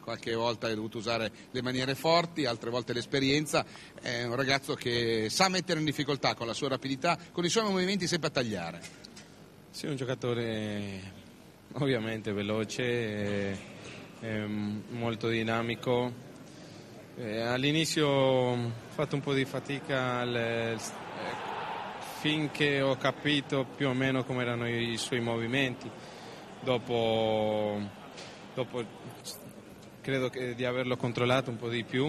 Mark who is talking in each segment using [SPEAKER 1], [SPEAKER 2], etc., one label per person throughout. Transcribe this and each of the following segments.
[SPEAKER 1] qualche volta hai dovuto usare le maniere forti, altre volte l'esperienza. È un ragazzo che sa mettere in difficoltà con la sua rapidità, con i suoi movimenti sempre a tagliare.
[SPEAKER 2] Sì, un giocatore ovviamente veloce, molto dinamico. All'inizio ho fatto un po' di fatica finché ho capito più o meno come erano i suoi movimenti. Dopo credo di averlo controllato un po' di più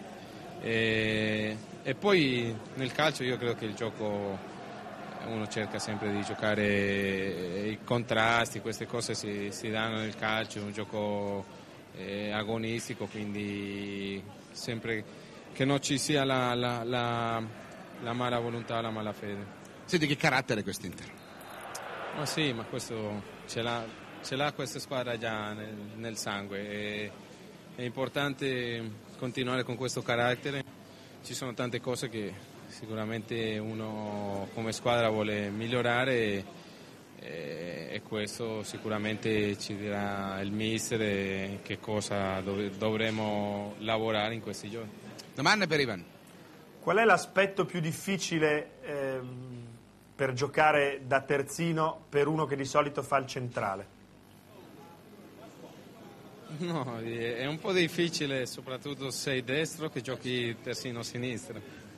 [SPEAKER 2] e poi nel calcio io credo che il gioco uno cerca sempre di giocare i contrasti, queste cose si danno nel calcio, è un gioco agonistico, quindi sempre che non ci sia la mala volontà, la malafede.
[SPEAKER 1] Senti, che carattere quest'Inter?
[SPEAKER 2] Ma sì, ma questo ce l'ha questa squadra già nel sangue. È importante continuare con questo carattere. Ci sono tante cose che sicuramente uno come squadra vuole migliorare e questo sicuramente ci dirà il mister e che cosa dovremo lavorare in questi giorni.
[SPEAKER 1] Domanda per Ivan.
[SPEAKER 3] Qual è l'aspetto più difficile per giocare da terzino per uno che di solito fa il centrale?
[SPEAKER 2] No, è un po' difficile, soprattutto se sei destro che giochi terzino sinistra,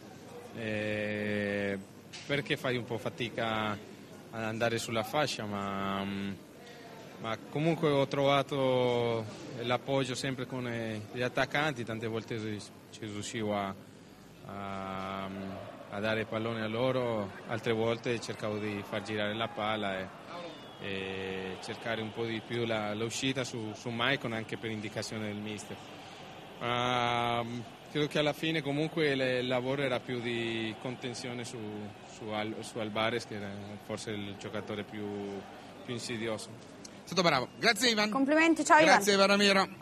[SPEAKER 2] perché fai un po' fatica ad andare sulla fascia, ma comunque ho trovato l'appoggio sempre con gli attaccanti, tante volte ci riuscivo a dare il pallone a loro, altre volte cercavo di far girare la palla e cercare un po' di più l'uscita su Maicon anche per indicazione del mister. Credo che alla fine comunque il lavoro era più di contenzione su Alvarez, che era forse il giocatore più insidioso.
[SPEAKER 1] È stato bravo. Grazie Ivan.
[SPEAKER 4] Complimenti, ciao Ivan.
[SPEAKER 1] Grazie Ivan Ramiro.